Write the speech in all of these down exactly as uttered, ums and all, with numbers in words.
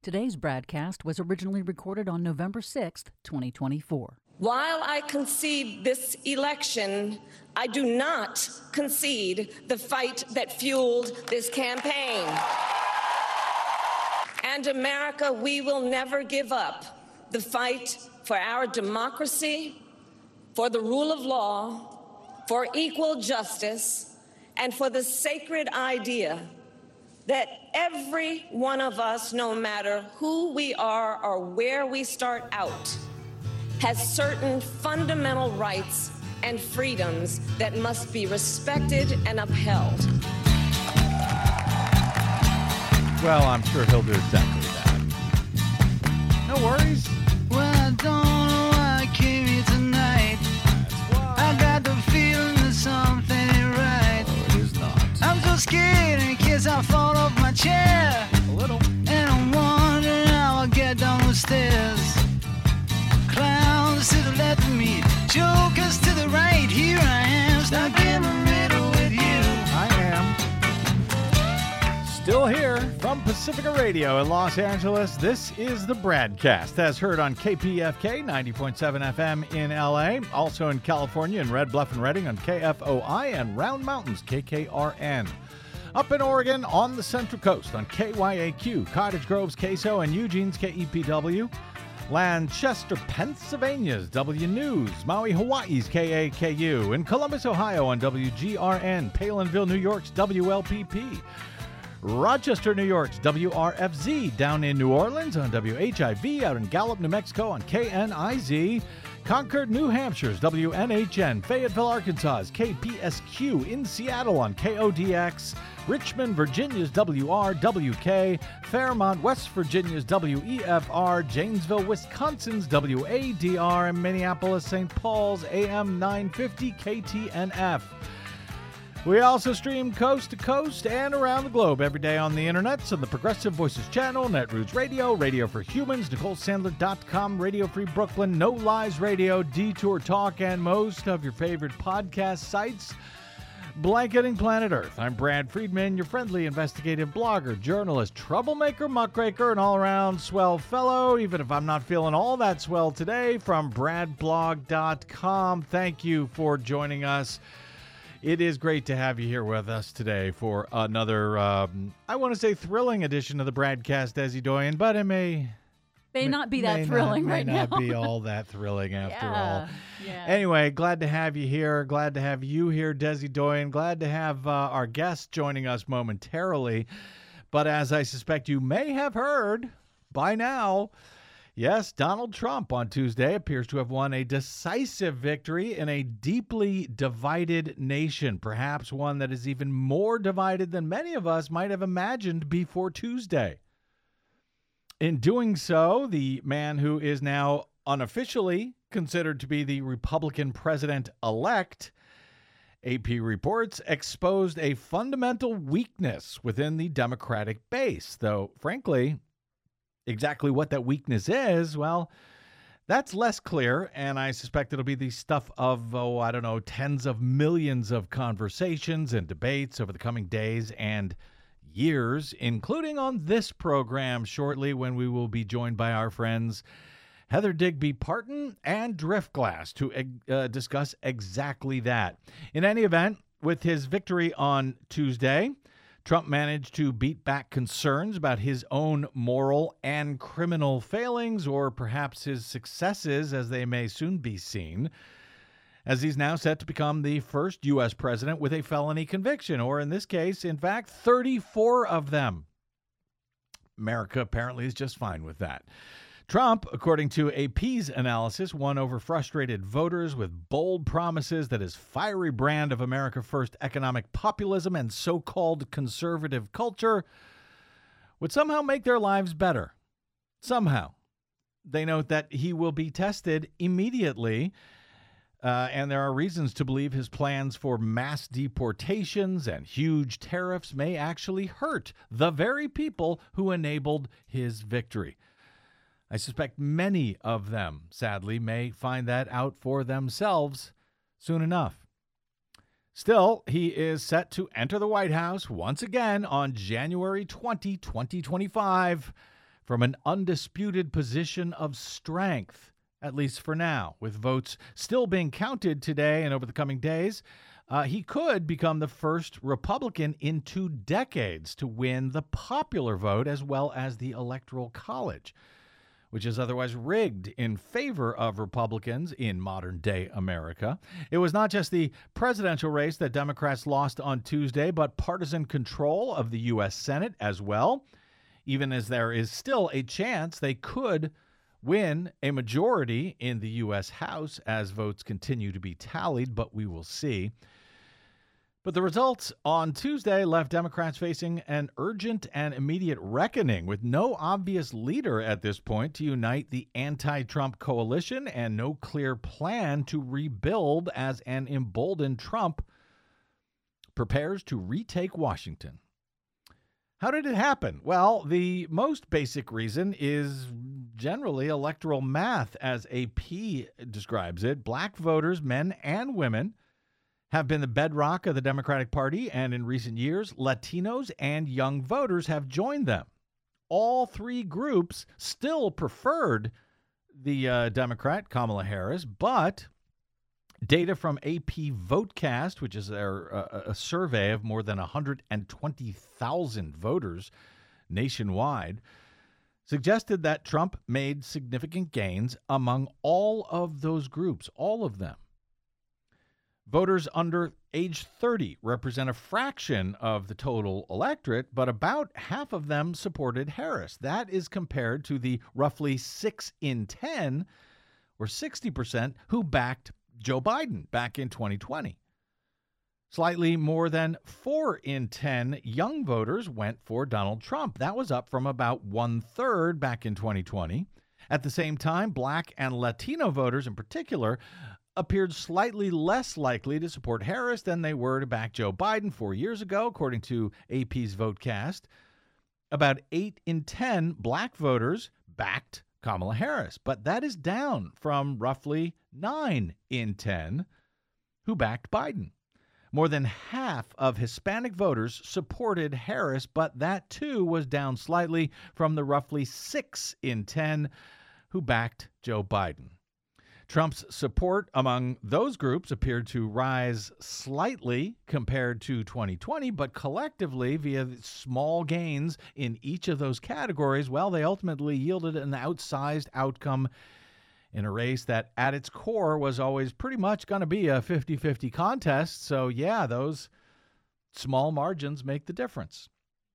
Today's broadcast was originally recorded on November sixth, twenty twenty-four. While I concede this election, I do not concede the fight that fueled this campaign. And America, we will never give up the fight for our democracy, for the rule of law, for equal justice, and for the sacred idea that every one of us, no matter who we are or where we start out, has certain fundamental rights and freedoms that must be respected and upheld. Well, I'm sure he'll do exactly that. No worries. Well, I don't know why I came here tonight. I got the feeling that something ain't right. Oh, it is not. I'm so scared in case I fall off my chair. A little. And I'm wondering how I'll get down the stairs. Clowns to the left of me, jokers to the right. Here I am, stuck in the middle with you. I am. Still here from Pacifica Radio in Los Angeles. This is the Bradcast, as heard on K P F K ninety point seven F M in L A, also in California in Red Bluff and Redding on K F O I, and Round Mountains K K R N. Up in Oregon on the Central Coast on K Y A Q, Cottage Grove's K S O, and Eugene's K E P W. Lancaster, Pennsylvania's W News, Maui, Hawaii's K A K U, in Columbus, Ohio on W G R N, Palinville, New York's W L P P, Rochester, New York's W R F Z, down in New Orleans on W H I V, out in Gallup, New Mexico on K N I Z, Concord, New Hampshire's W N H N, Fayetteville, Arkansas's K P S Q, in Seattle on K O D X, Richmond, Virginia's W R W K, Fairmont, West Virginia's W E F R, Janesville, Wisconsin's W A D R, and Minneapolis, Saint Paul's A M nine fifty K T N F. We also stream coast to coast and around the globe every day on the internet, on the Progressive Voices channel, Netroots Radio, Radio for Humans, Nicole Sandler dot com, Radio Free Brooklyn, No Lies Radio, Detour Talk, and most of your favorite podcast sites. Blanketing Planet Earth. I'm Brad Friedman, your friendly investigative blogger, journalist, troublemaker, muckraker, and all-around swell fellow, even if I'm not feeling all that swell today, from brad blog dot com. Thank you for joining us. It is great to have you here with us today for another, um, I want to say, thrilling edition of the Bradcast, Desi Doyen, but it may... May not be that thrilling not, right may now. May not be all that thrilling after yeah, all. Yeah. Anyway, glad to have you here. Glad to have you here, Desi Doyen. Glad to have uh, our guest joining us momentarily. But as I suspect you may have heard by now, yes, Donald Trump on Tuesday appears to have won a decisive victory in a deeply divided nation, perhaps one that is even more divided than many of us might have imagined before Tuesday. In doing so, the man who is now unofficially considered to be the Republican president-elect, A P reports, exposed a fundamental weakness within the Democratic base. Though, frankly, exactly what that weakness is, well, that's less clear, and I suspect it'll be the stuff of, oh, I don't know, tens of millions of conversations and debates over the coming days and years, including on this program shortly when we will be joined by our friends Heather Digby Parton and Driftglass to uh, discuss exactly that. In any event, with his victory on Tuesday, Trump managed to beat back concerns about his own moral and criminal failings, or perhaps his successes, as they may soon be seen, as he's now set to become the first U S president with a felony conviction, or in this case, in fact, thirty-four of them. America apparently is just fine with that. Trump, according to A P's analysis, won over frustrated voters with bold promises that his fiery brand of America First economic populism and so-called conservative culture would somehow make their lives better. Somehow. They note that he will be tested immediately, uh, and there are reasons to believe his plans for mass deportations and huge tariffs may actually hurt the very people who enabled his victory. I suspect many of them, sadly, may find that out for themselves soon enough. Still, he is set to enter the White House once again on January twentieth, twenty twenty-five from an undisputed position of strength, at least for now. With votes still being counted today and over the coming days, uh, he could become the first Republican in two decades to win the popular vote as well as the Electoral College, which is otherwise rigged in favor of Republicans in modern-day America. It was not just the presidential race that Democrats lost on Tuesday, but partisan control of the U S Senate as well, even as there is still a chance they could win a majority in the U S House as votes continue to be tallied, but we will see. But the results on Tuesday left Democrats facing an urgent and immediate reckoning with no obvious leader at this point to unite the anti-Trump coalition and no clear plan to rebuild as an emboldened Trump prepares to retake Washington. How did it happen? Well, the most basic reason is generally electoral math, as A P describes it. Black voters, men and women, have been the bedrock of the Democratic Party, and in recent years, Latinos and young voters have joined them. All three groups still preferred the uh, Democrat, Kamala Harris, but data from A P Votecast, which is their, uh, a survey of more than one hundred twenty thousand voters nationwide, suggested that Trump made significant gains among all of those groups, all of them. Voters under age thirty represent a fraction of the total electorate, but about half of them supported Harris. That is compared to the roughly six in ten, or sixty percent, who backed Joe Biden back in twenty twenty. Slightly more than four in ten young voters went for Donald Trump. That was up from about one-third back in twenty twenty. At the same time, Black and Latino voters in particular appeared slightly less likely to support Harris than they were to back Joe Biden four years ago, according to A P's Votecast. About eight in ten Black voters backed Kamala Harris, but that is down from roughly nine in ten who backed Biden. More than half of Hispanic voters supported Harris, but that too was down slightly from the roughly six in ten who backed Joe Biden. Trump's support among those groups appeared to rise slightly compared to twenty twenty, but collectively, via small gains in each of those categories, well, they ultimately yielded an outsized outcome in a race that at its core was always pretty much going to be a fifty-fifty contest. So, yeah, those small margins make the difference.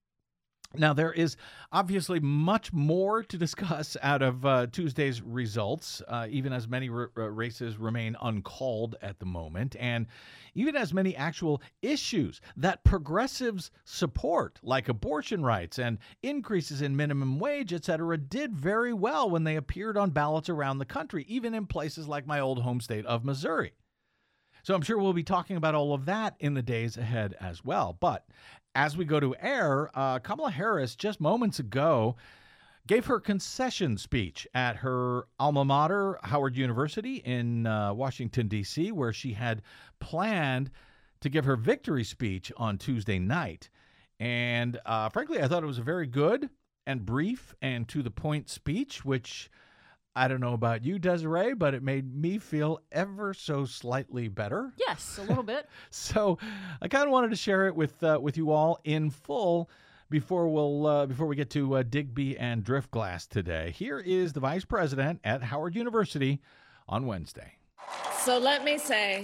Now, there is obviously much more to discuss out of uh, Tuesday's results, uh, even as many r- r- races remain uncalled at the moment, and even as many actual issues that progressives support, like abortion rights and increases in minimum wage, et cetera, did very well when they appeared on ballots around the country, even in places like my old home state of Missouri. So I'm sure we'll be talking about all of that in the days ahead as well. But as we go to air, uh, Kamala Harris just moments ago gave her concession speech at her alma mater, Howard University in uh, Washington, D C, where she had planned to give her victory speech on Tuesday night. And uh, frankly, I thought it was a very good and brief and to-the-point speech, which I don't know about you, Desiree, but it made me feel ever so slightly better. Yes, a little bit. So I kind of wanted to share it with uh, with you all in full before we'll uh, before we get to uh, Digby and Driftglass today. Here is the vice president at Howard University on Wednesday. So let me say,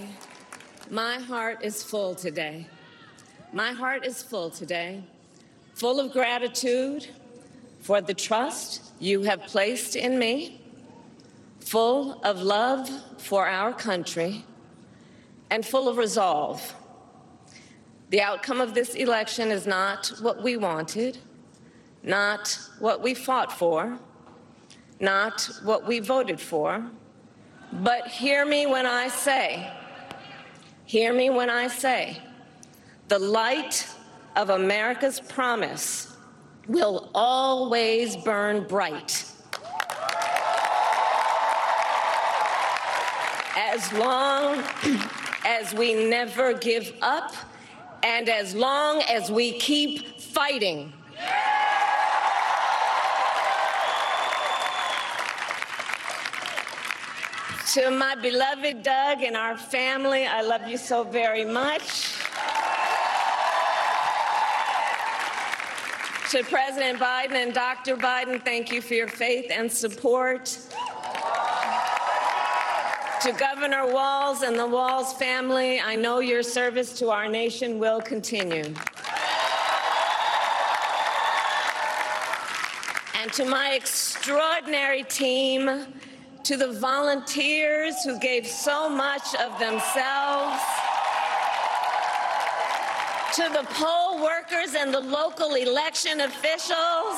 my heart is full today. My heart is full today, full of gratitude for the trust you have placed in me, full of love for our country, and full of resolve. The outcome of this election is not what we wanted, not what we fought for, not what we voted for, but hear me when I say, hear me when I say, the light of America's promise will always burn bright. As long as we never give up, and as long as we keep fighting. To my beloved Doug and our family, I love you so very much. To President Biden and Doctor Biden, thank you for your faith and support. To Governor Walz and the Walz family, I know your service to our nation will continue. And to my extraordinary team, to the volunteers who gave so much of themselves, to the poll workers and the local election officials,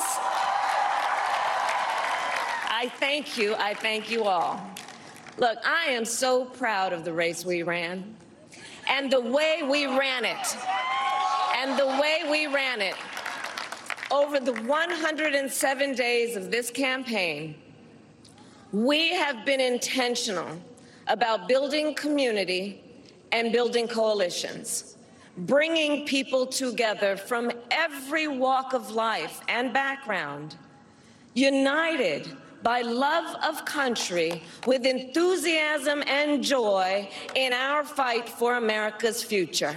I thank you, I thank you all. Look, I am so proud of the race we ran, and the way we ran it, and the way we ran it. Over the one hundred seven days of this campaign, we have been intentional about building community and building coalitions, bringing people together from every walk of life and background, united by love of country with enthusiasm and joy in our fight for America's future.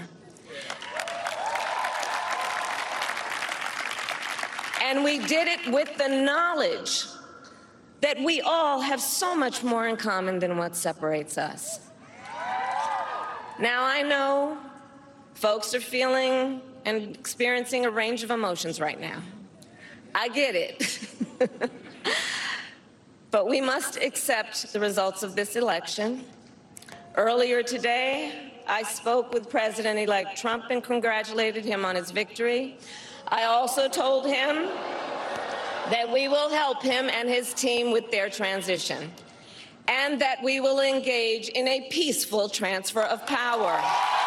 And we did it with the knowledge that we all have so much more in common than what separates us. Now, I know folks are feeling and experiencing a range of emotions right now. I get it. But we must accept the results of this election. Earlier today, I spoke with President-elect Trump and congratulated him on his victory. I also told him that we will help him and his team with their transition, and that we will engage in a peaceful transfer of power.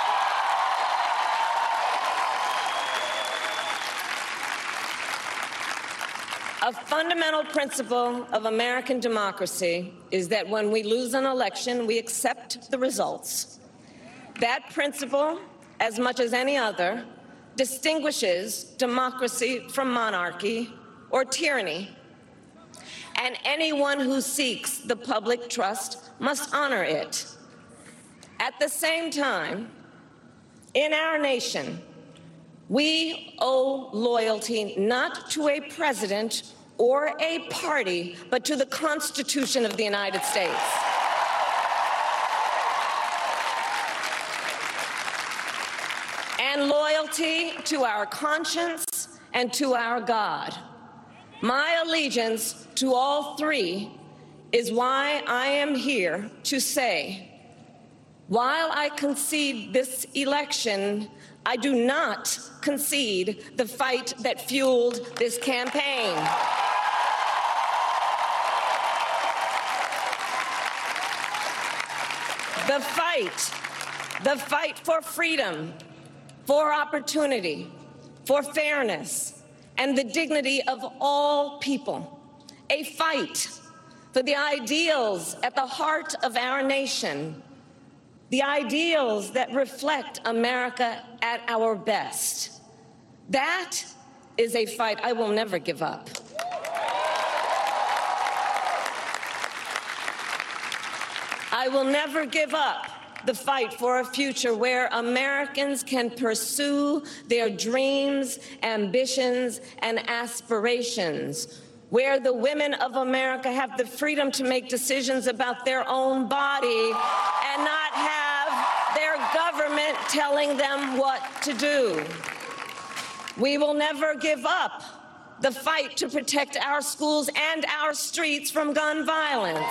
A fundamental principle of American democracy is that when we lose an election, we accept the results. That principle, as much as any other, distinguishes democracy from monarchy or tyranny. And anyone who seeks the public trust must honor it. At the same time, in our nation, we owe loyalty not to a president or a party, but to the Constitution of the United States. And loyalty to our conscience and to our God. My allegiance to all three is why I am here to say, while I concede this election, I do not concede the fight that fueled this campaign. The fight, the fight for freedom, for opportunity, for fairness, and the dignity of all people. A fight for the ideals at the heart of our nation, the ideals that reflect America at our best. That is a fight I will never give up. I will never give up the fight for a future where Americans can pursue their dreams, ambitions, and aspirations, where the women of America have the freedom to make decisions about their own body and not have their government telling them what to do. We will never give up the fight to protect our schools and our streets from gun violence.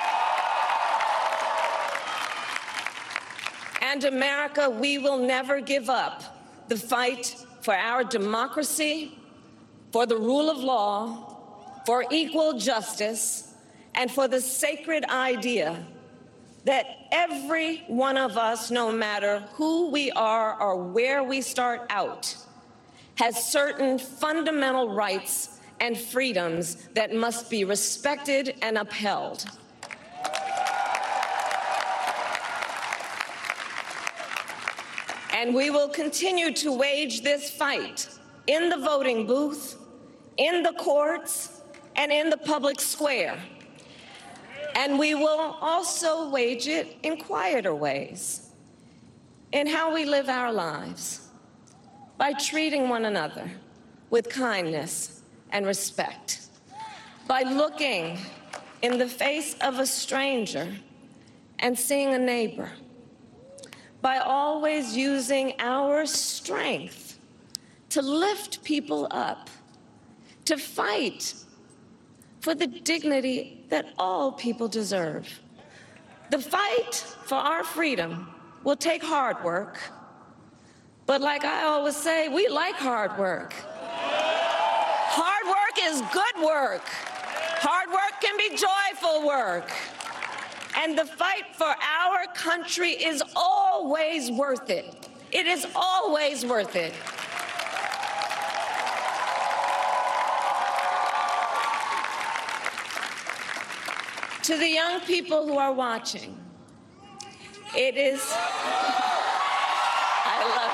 And America, we will never give up the fight for our democracy, for the rule of law, for equal justice, and for the sacred idea that every one of us, no matter who we are or where we start out, has certain fundamental rights and freedoms that must be respected and upheld. And we will continue to wage this fight in the voting booth, in the courts, and in the public square. And we will also wage it in quieter ways, in how we live our lives, by treating one another with kindness and respect, by looking in the face of a stranger and seeing a neighbor, by always using our strength to lift people up, to fight for the dignity that all people deserve. The fight for our freedom will take hard work, but like I always say, we like hard work. Hard work is good work. Hard work can be joyful work. And the fight for our country is always worth it. It is always worth it. To the young people who are watching, it is, I love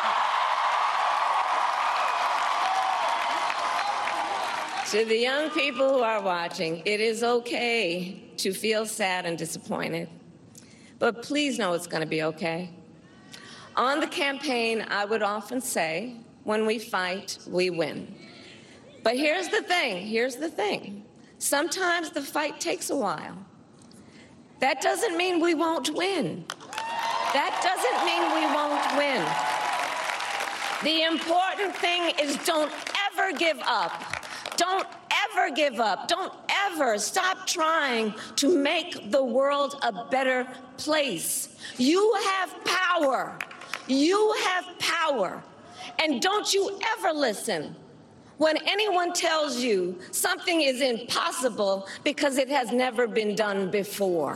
you. To the young people who are watching, it is okay to feel sad and disappointed, but please know it's going to be okay. On the campaign, I would often say, when we fight, we win. But here's the thing, here's the thing. Sometimes the fight takes a while. That doesn't mean we won't win. That doesn't mean we won't win. The important thing is don't ever give up. Don't ever give up. Don't ever stop trying to make the world a better place. You have power. You have power. And don't you ever listen when anyone tells you something is impossible because it has never been done before.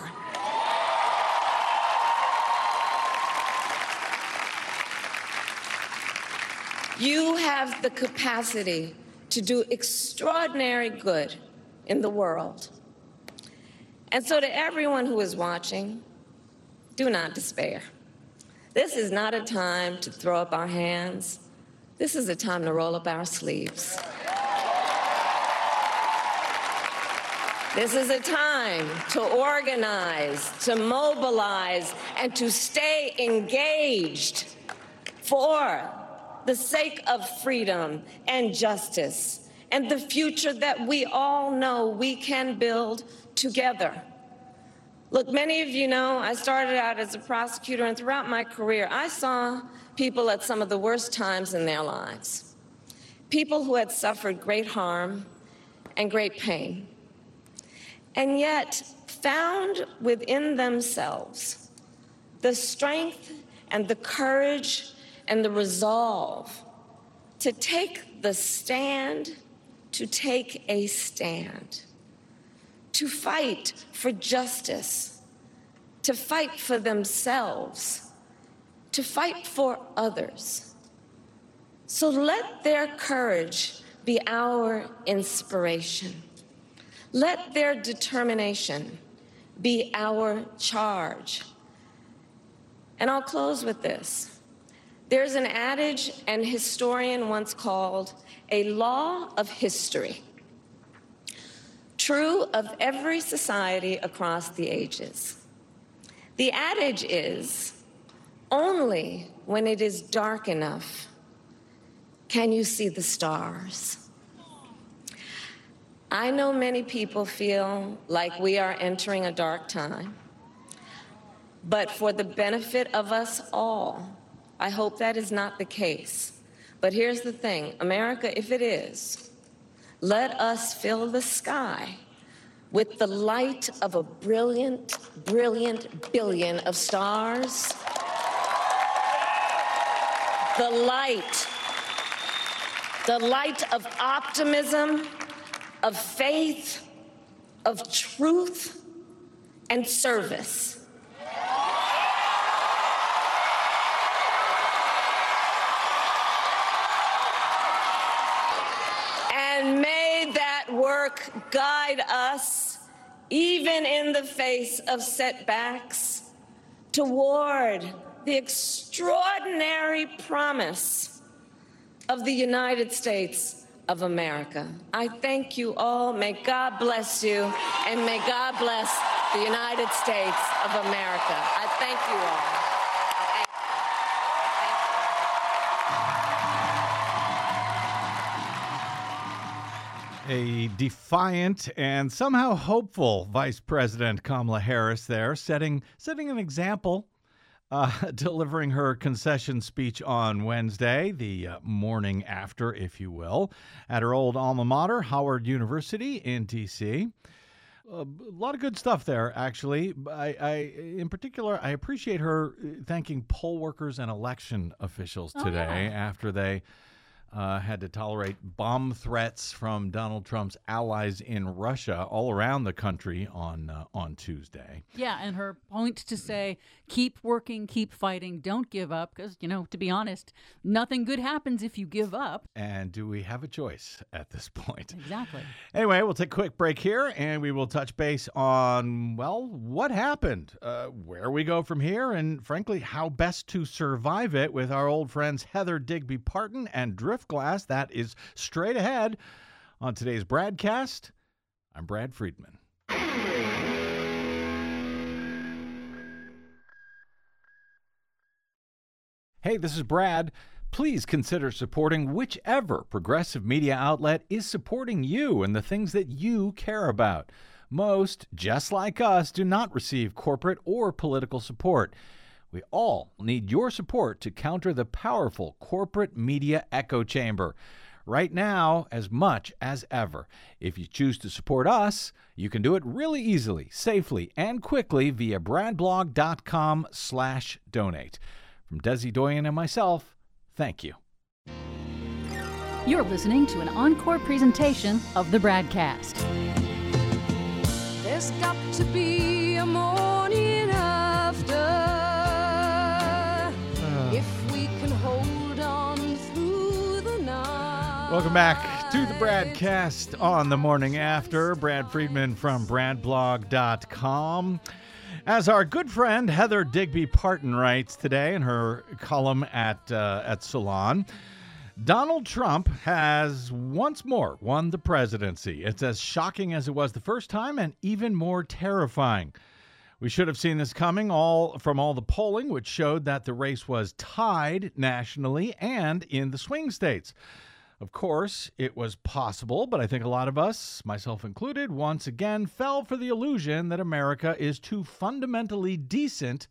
You have the capacity to do extraordinary good in the world. And so to everyone who is watching, do not despair. This is not a time to throw up our hands. This is a time to roll up our sleeves. This is a time to organize, to mobilize, and to stay engaged for the sake of freedom and justice and the future that we all know we can build together. Look, many of you know I started out as a prosecutor, and throughout my career, I saw people at some of the worst times in their lives. People who had suffered great harm and great pain, and yet found within themselves the strength and the courage and the resolve to take the stand, to take a stand, to fight for justice, to fight for themselves, to fight for others. So let their courage be our inspiration. Let their determination be our charge. And I'll close with this. There's an adage an historian once called a law of history, true of every society across the ages. The adage is, only when it is dark enough can you see the stars. I know many people feel like we are entering a dark time, but for the benefit of us all, I hope that is not the case. But here's the thing, America, if it is, let us fill the sky with the light of a brilliant, brilliant billion of stars. The light, the light of optimism, of faith, of truth, and service. And may that work guide us, even in the face of setbacks, toward the extraordinary promise of the United States of America. I thank you all. May God bless you, and may God bless the United States of America. I thank you all. A defiant and somehow hopeful Vice President Kamala Harris there, setting setting an example, uh, delivering her concession speech on Wednesday, the uh, morning after, if you will, at her old alma mater, Howard University in D C A lot of good stuff there, actually. I, I, in particular, I appreciate her thanking poll workers and election officials today oh, yeah. after they Uh, had to tolerate bomb threats from Donald Trump's allies in Russia all around the country on uh, on Tuesday. Yeah, and her point to say, keep working, keep fighting, don't give up, because, you know, to be honest, nothing good happens if you give up. And do we have a choice at this point? Exactly. Anyway, we'll take a quick break here, and we will touch base on, well, what happened, uh, where we go from here, and frankly, how best to survive it with our old friends Heather Digby Parton and Drift Glass. That is straight ahead on today's Bradcast. I'm Brad Friedman. Hey, this is Brad. Please consider supporting whichever progressive media outlet is supporting you and the things that you care about. Most, just like us, do not receive corporate or political support. We all need your support to counter the powerful corporate media echo chamber. Right now, as much as ever. If you choose to support us, you can do it really easily, safely, and quickly via bradblog.com slash donate. From Desi Doyen and myself, thank you. You're listening to an encore presentation of the Bradcast. There's got to be a morning after. If we can hold on through the night. Welcome back to the Bradcast on the morning after. Brad Friedman from bradblog dot com. As our good friend Heather Digby Parton writes today in her column at uh, at Salon, Donald Trump has once more won the presidency. It's as shocking as it was the first time and even more terrifying. We should have seen this coming all from all the polling, which showed that the race was tied nationally and in the swing states. Of course, it was possible, but I think a lot of us, myself included, once again fell for the illusion that America is too fundamentally decent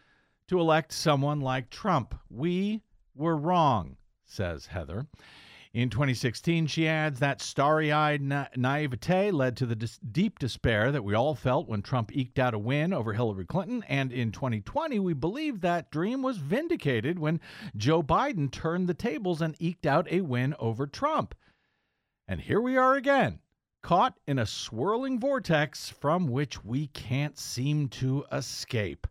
to elect someone like Trump. We were wrong, says Heather. In twenty sixteen, she adds, that starry-eyed na- naivete led to the dis- deep despair that we all felt when Trump eked out a win over Hillary Clinton. And in twenty twenty, we believed that dream was vindicated when Joe Biden turned the tables and eked out a win over Trump. And here we are again, caught in a swirling vortex from which we can't seem to escape.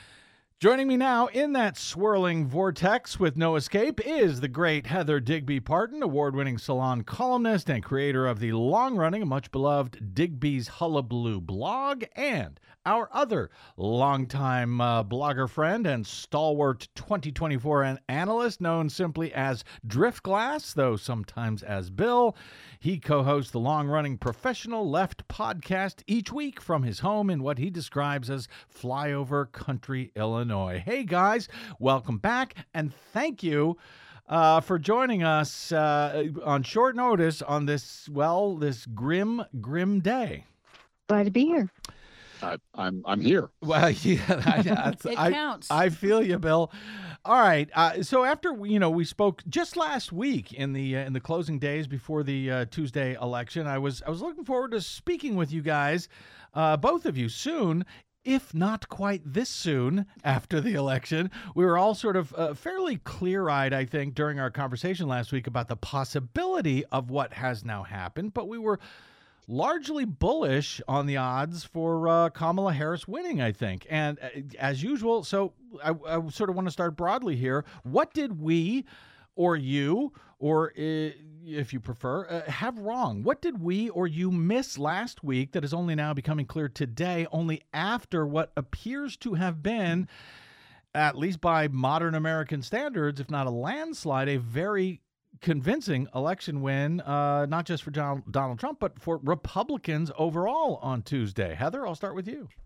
Joining me now in that swirling vortex with no escape is the great Heather Digby Parton, award-winning Salon columnist and creator of the long-running and much-beloved Digby's Hullabaloo blog, and our other longtime uh, blogger friend and stalwart twenty twenty-four an- analyst known simply as Driftglass, though sometimes as Bill. He co-hosts the long-running Professional Left podcast each week from his home in what he describes as flyover country, Illinois. Hey, guys, welcome back, and thank you uh, for joining us uh, on short notice on this, well, this grim, grim day. Glad to be here. I, I'm I'm here. Well, yeah, I, It I, counts. I feel you, Bill. All right. Uh, so after you know we spoke just last week in the uh, in the closing days before the uh, Tuesday election, I was I was looking forward to speaking with you guys, uh, both of you, soon. If not quite this soon after the election. We were all sort of uh, fairly clear-eyed, I think, during our conversation last week about the possibility of what has now happened, but we were largely bullish on the odds for uh, Kamala Harris winning, I think. And uh, as usual, so I, I sort of want to start broadly here. What did we or you, or uh, if you prefer, uh, have wrong? What did we or you miss last week that is only now becoming clear today, only after what appears to have been, at least by modern American standards, if not a landslide, a very convincing election win, uh, not just for John, Donald Trump, but for Republicans overall on Tuesday. Heather, I'll start with you.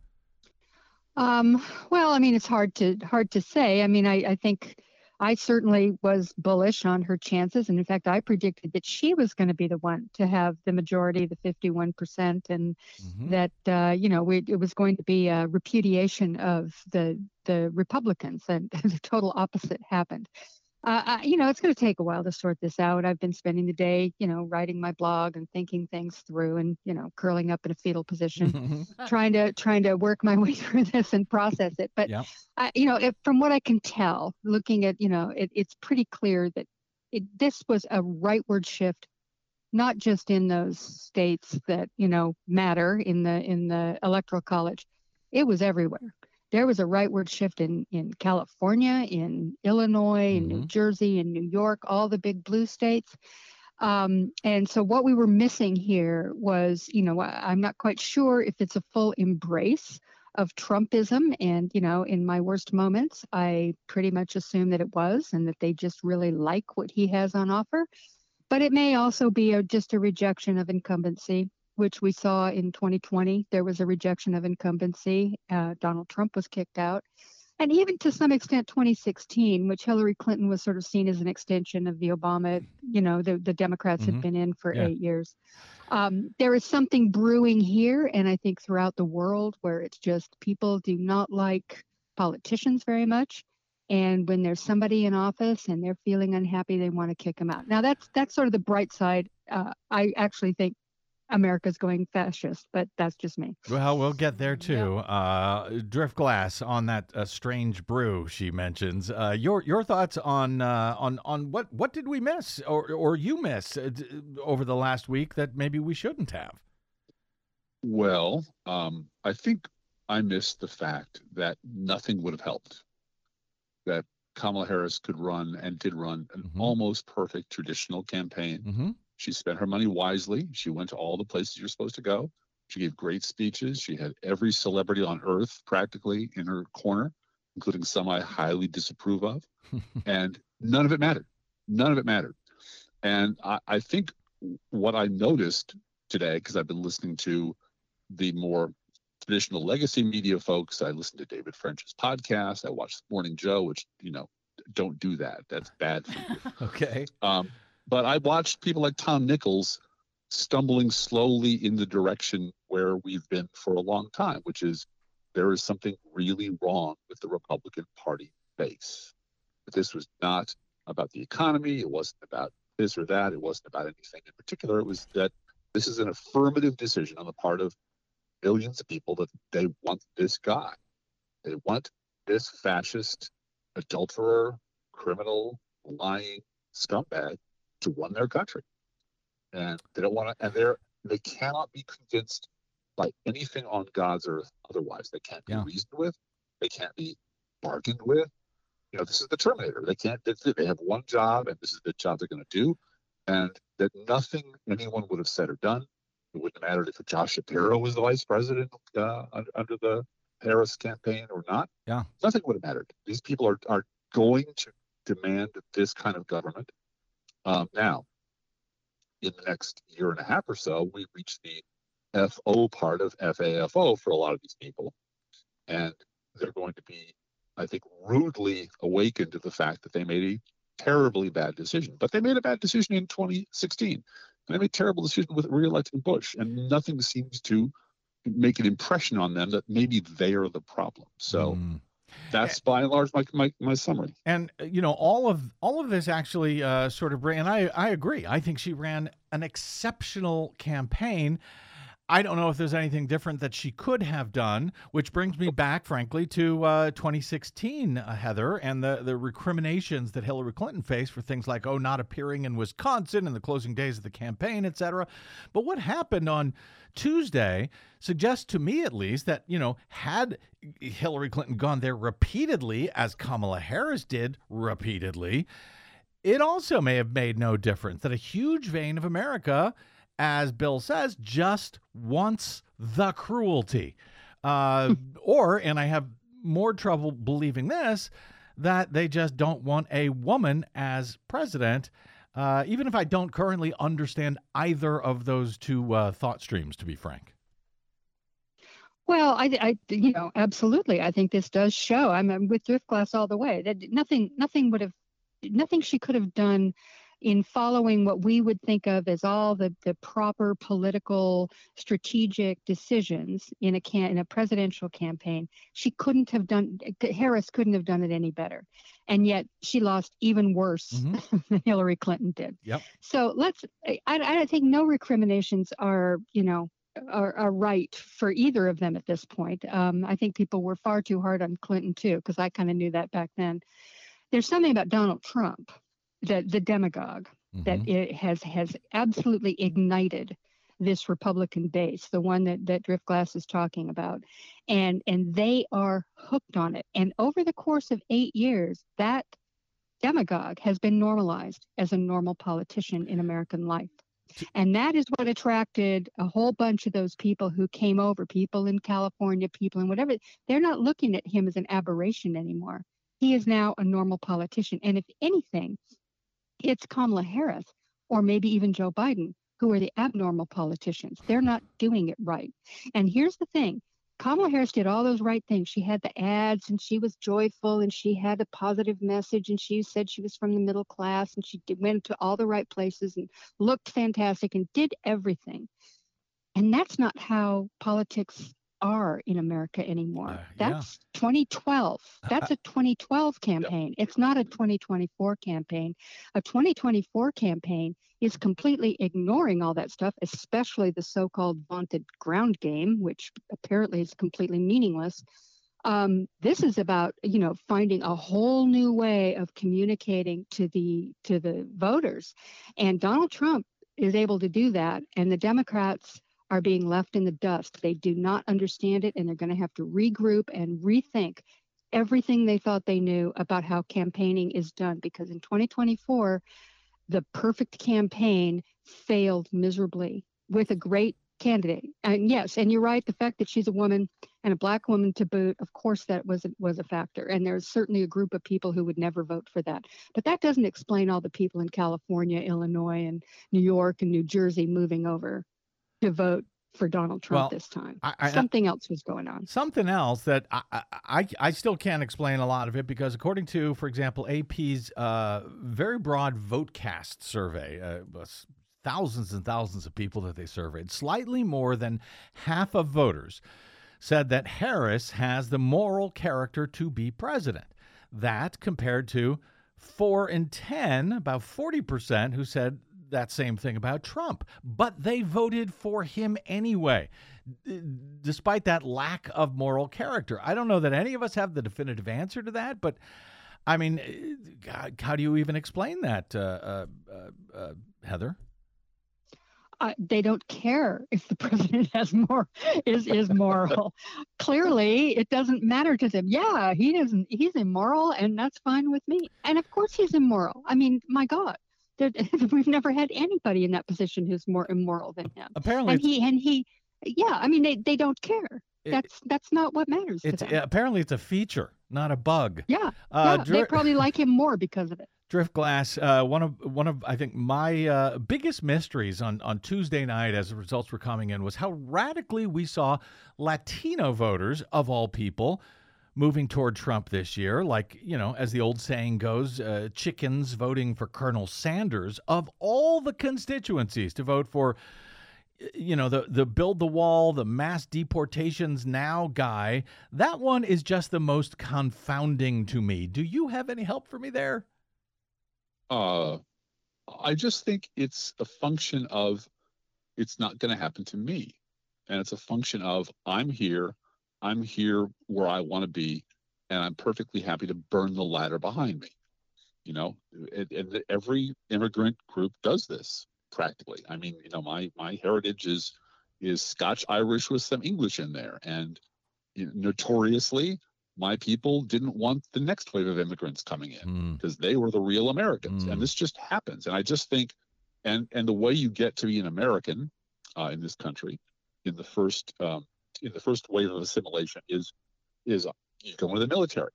Um, well, I mean, it's hard to hard to say. I mean, I, I think I certainly was bullish on her chances. And in fact, I predicted that she was going to be the one to have the majority, the fifty-one percent, and mm-hmm. that, uh, you know, we, it was going to be a repudiation of the the Republicans, and the total opposite happened. Uh, I, you know, it's going to take a while to sort this out. I've been spending the day, you know, writing my blog and thinking things through, and, you know, curling up in a fetal position, trying to trying to work my way through this and process it. But, yeah. I, you know, if, from what I can tell, looking at, you know, it, it's pretty clear that it, this was a rightward shift, not just in those states that, you know, matter in the in the Electoral College. It was everywhere. There was a rightward shift in, in California, in Illinois, in mm-hmm. New Jersey, in New York, all the big blue states. Um, and so what we were missing here was, you know, I'm not quite sure if it's a full embrace of Trumpism. And, you know, in my worst moments, I pretty much assume that it was, and that they just really like what he has on offer. But it may also be a, just a rejection of incumbency, which we saw in twenty twenty. There was a rejection of incumbency. Uh, Donald Trump was kicked out. And even to some extent, twenty sixteen, which Hillary Clinton was sort of seen as an extension of the Obama, you know, the, the Democrats mm-hmm. had been in for yeah. eight years. Um, there is something brewing here, and I think throughout the world, where it's just people do not like politicians very much. And when there's somebody in office and they're feeling unhappy, they want to kick them out. Now, that's that's sort of the bright side. Uh, I actually think America's going fascist, but that's just me. Well, we'll get there too. Yeah. Uh, Driftglass on that uh, strange brew she mentions. Uh, your your thoughts on uh, on on what what did we miss or or you miss uh, over the last week that maybe we shouldn't have? Well, um, I think I missed the fact that nothing would have helped. That Kamala Harris could run and did run an mm-hmm. almost perfect traditional campaign. Mm-hmm. She spent her money wisely. She went to all the places you're supposed to go. She gave great speeches. She had every celebrity on earth practically in her corner, including some I highly disapprove of. And none of it mattered. None of it mattered. And I, I think what I noticed today, because I've been listening to the more traditional legacy media folks, I listened to David French's podcast. I watched Morning Joe, which, you know, don't do that. That's bad for you. Okay. Um, But I watched people like Tom Nichols stumbling slowly in the direction where we've been for a long time, which is there is something really wrong with the Republican Party base. But this was not about the economy. It wasn't about this or that. It wasn't about anything in particular. It was that this is an affirmative decision on the part of millions of people that they want this guy. They want this fascist, adulterer, criminal, lying scumbag to run their country, and they don't want to, and they're they cannot be convinced by anything on God's earth otherwise. They can't be yeah. reasoned with, they can't be bargained with. You know, this is the Terminator. They can't. They have one job, and this is the job they're going to do, and that nothing anyone would have said or done. It wouldn't have mattered if Josh Shapiro was the vice president uh, under, under the Harris campaign or not. Yeah, nothing would have mattered. These people are are going to demand this kind of government. Um, now, in the next year and a half or so, we reach the F O part of F A F O for a lot of these people. And they're going to be, I think, rudely awakened to the fact that they made a terribly bad decision. But they made a bad decision in twenty sixteen. And they made a terrible decision with re-electing Bush. And nothing seems to make an impression on them that maybe they are the problem. So... Mm. That's by and large my, my my summary. And you know, all of all of this actually uh, sort of ran. And I I agree. I think she ran an exceptional campaign. I don't know if there's anything different that she could have done, which brings me back, frankly, to uh, twenty sixteen, uh, Heather, and the, the recriminations that Hillary Clinton faced for things like, oh, not appearing in Wisconsin in the closing days of the campaign, et cetera. But what happened on Tuesday suggests to me, at least, that, you know, had Hillary Clinton gone there repeatedly, as Kamala Harris did repeatedly, it also may have made no difference, that a huge vein of America, as Bill says, just wants the cruelty. Uh, or, and I have more trouble believing this, that they just don't want a woman as president. uh, even if I don't currently understand either of those two uh, thought streams, to be frank. Well, I, I, you know, absolutely. I think this does show. I'm, I'm with Driftglass all the way. That nothing, nothing would have, nothing she could have done in following what we would think of as all the, the proper political strategic decisions in a can in a presidential campaign. She couldn't have done. Harris couldn't have done it any better, and yet she lost even worse Mm-hmm. than Hillary Clinton did. Yep. So let's. I, I think no recriminations are, you know. Are, are right for either of them at this point. Um, I think people were far too hard on Clinton too, because I kind of knew that back then. There's something about Donald Trump, the the demagogue, Mm-hmm. that it has has absolutely ignited this Republican base, the one that that Driftglass is talking about, and and they are hooked on it. And over the course of eight years, that demagogue has been normalized as a normal politician in American life. And that is what attracted a whole bunch of those people who came over, people in California, people in whatever. They're not looking at him as an aberration anymore. He is now a normal politician. And if anything, it's Kamala Harris or maybe even Joe Biden who are the abnormal politicians. They're not doing it right. And here's the thing. Kamala Harris did all those right things. She had the ads and she was joyful and she had a positive message and she said she was from the middle class and she did, went to all the right places and looked fantastic and did everything. And that's not how politics are in America anymore. Uh, yeah. That's twenty twelve. That's a twenty twelve campaign. It's not a twenty twenty-four campaign. A twenty twenty-four campaign is completely ignoring all that stuff, especially the so-called vaunted ground game, which apparently is completely meaningless. Um, this is about, you know, finding a whole new way of communicating to the to the voters. And Donald Trump is able to do that. And the Democrats are being left in the dust. They do not understand it, and they're going to have to regroup and rethink everything they thought they knew about how campaigning is done. Because in twenty twenty-four, the perfect campaign failed miserably with a great candidate. And yes, and you're right, the fact that she's a woman and a Black woman to boot, of course that was a, was a factor. And there's certainly a group of people who would never vote for that. But that doesn't explain all the people in California, Illinois, and New York and New Jersey moving over to vote for Donald Trump Well, this time. I- I- Something else was going on. Something else that I, I I still can't explain a lot of it, because according to, for example, A P's uh, very broad VoteCast survey, uh, thousands and thousands of people that they surveyed, slightly more than half of voters said that Harris has the moral character to be president. That compared to four in ten, about forty percent, who said that same thing about Trump. But they voted for him anyway, d- despite that lack of moral character. I don't know that any of us have the definitive answer to that, but I mean, God, how do you even explain that, uh, uh, uh, uh, Heather? Uh, they don't care if the president has more is is moral. Clearly, it doesn't matter to them. Yeah, he doesn't. He's immoral, and that's fine with me. And of course, he's immoral. I mean, my God, there, we've never had anybody in that position who's more immoral than him. Apparently, And it's, he and he, yeah. I mean, they they don't care. It- That's that's not what matters to it's them. apparently it's a feature, not a bug. Yeah, Uh, yeah. Dri- They probably like him more because of it. Driftglass, uh, one of one of I think my uh, biggest mysteries on, on Tuesday night as the results were coming in was how radically we saw Latino voters, of all people, moving toward Trump this year. Like, you know, as the old saying goes, uh, chickens voting for Colonel Sanders. Of all the constituencies to vote for, you know, the the build the wall, the mass deportations now guy, that one is just the most confounding to me. Do you have any help for me there? Uh, I just think it's a function of it's not going to happen to me. And it's a function of I'm here, I'm here where I want to be, and I'm perfectly happy to burn the ladder behind me. You know, and, and every immigrant group does this practically. I mean, you know, my my heritage is is Scotch Irish with some English in there. And you know, notoriously, my people didn't want the next wave of immigrants coming in Mm. because they were the real Americans. Mm. And this just happens. And I just think, and and the way you get to be an American uh, in this country, in the first um, in the first wave of assimilation is is uh, you go into the military.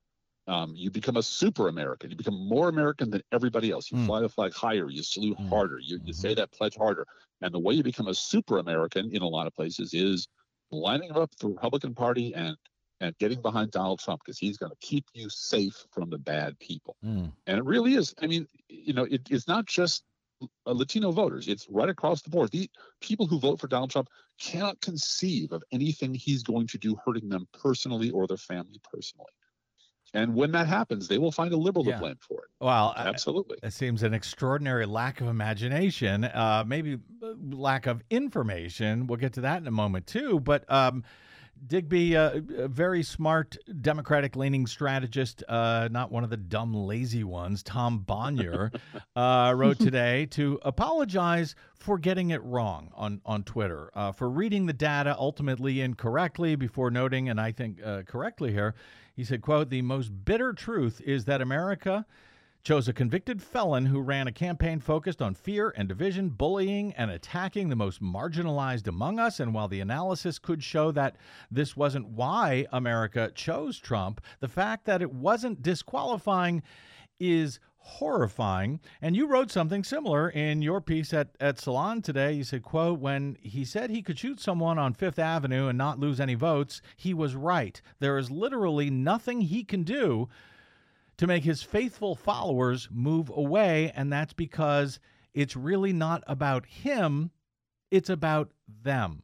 Um, you become a super American. You become more American than everybody else. You Mm. fly the flag higher. You salute Mm. harder. You, you say that pledge harder. And the way you become a super American in a lot of places is lining up the Republican Party and and getting behind Donald Trump, because he's going to keep you safe from the bad people. Mm. And it really is. I mean, you know, it, it's not just uh, Latino voters. It's right across the board. The people who vote for Donald Trump cannot conceive of anything he's going to do hurting them personally or their family personally. And when that happens, they will find a liberal Yeah. to blame for it. Well, I- Absolutely. it seems an extraordinary lack of imagination, uh, maybe uh, lack of information. We'll get to that in a moment, too. But um, Digby, uh, a very smart Democratic-leaning strategist, uh, not one of the dumb, lazy ones, Tom Bonnier, uh, wrote today to apologize for getting it wrong on, on Twitter, uh, for reading the data ultimately incorrectly before noting, and I think uh, correctly here, he said, quote, "The most bitter truth is that America chose a convicted felon who ran a campaign focused on fear and division, bullying, and attacking the most marginalized among us. And while the analysis could show that this wasn't why America chose Trump, the fact that it wasn't disqualifying is horrifying." And you wrote something similar in your piece at, at Salon today. You said, quote, "When he said he could shoot someone on Fifth Avenue and not lose any votes, he was right. There is literally nothing he can do to make his faithful followers move away, and that's because it's really not about him, it's about them."